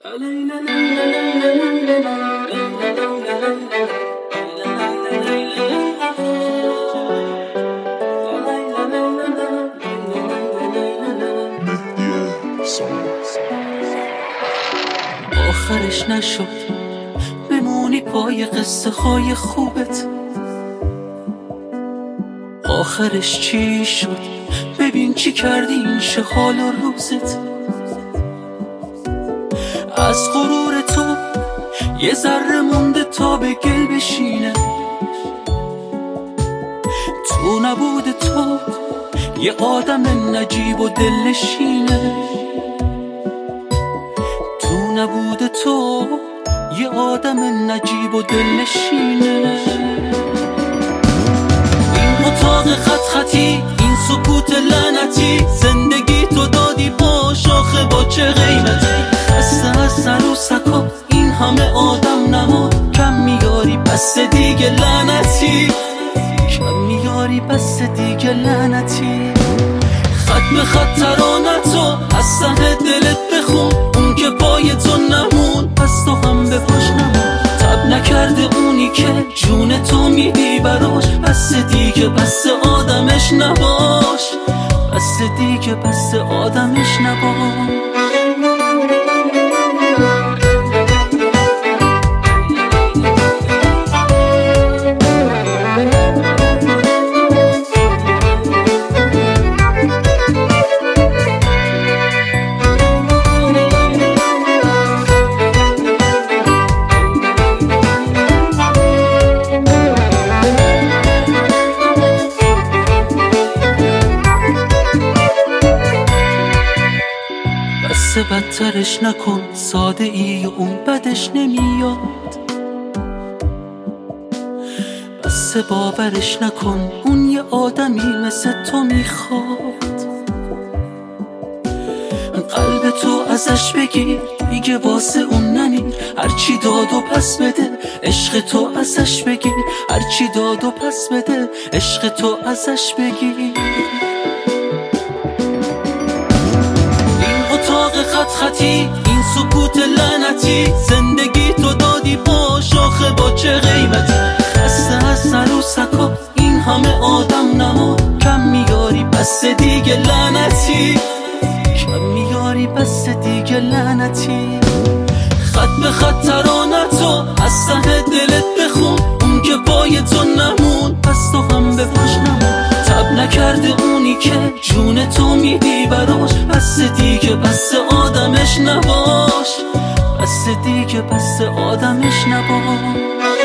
آخرش نشد بمونی پای قصه های خوبت. آخرش چی شد؟ ببین چی کردی این شه حال و روزت. از غرور تو یه ذره مونده تا به گل بشینه. تو نبود تو یه آدم نجیب و دلنشینه. تو نبود تو یه آدم نجیب و دلنشینه. این اتاق خط خطی، این سکوت لعنتی، زندگی تو دادی با شاخه با چه قیمتی. خسته از سر و سکا این همه آدم نماد، کم میاری بس دیگه لعنتی، کم میاری بس دیگه لعنتی. خط به خط ترانتو از ته دلت بخون، اون که پای تو نمون پس تو هم به پاش نمون. تب نکرده اونی که جون تو میدی براش، بس دیگه بس آدمش نباش، بس دیگه بس آدمش نباش. بسه بدترش نکن، ساده ای و اون بدش نمیاد. بسه باورش نکن، اون یه آدمی مثل تو میخواد. قلب تو ازش بگیر دیگه واسه اون نمیر، هرچی داد و پس بده عشق تو ازش بگیر، هرچی داد و پس بده عشق تو ازش بگیر. خط خطی، این سکوت لعنتی، زندگی تو دادی با شاخه با چه قیمتی. خسته از سر و سکا این همه آدم نماد، کم میاری بس دیگه لعنتی، کم میاری بس دیگه لعنتی. خط به خط ترانتو از ته دلت بخون، اون که پای تو نمون پس تو هم به پاش نمون. تب نکرده اونی که جون تو میدی براش، بس دیگه بس آدمش نباش، بس دیگه بس آدمش نباش.